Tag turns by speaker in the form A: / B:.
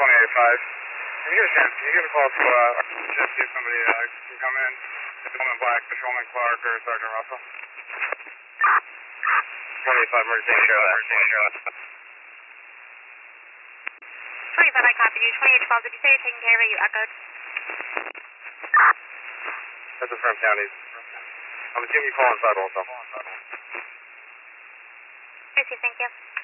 A: If you get a chance, can you give a call to, just see if somebody, can come in? If it's in black, Patrolman Clark or Sergeant Russell. 185, emergency, Charlotte.
B: 25, I copy you. 2812, did you say you're taking care of it? You echoed.
A: That's affirmed counties. I'm assuming you call inside also.
B: I see, thank you.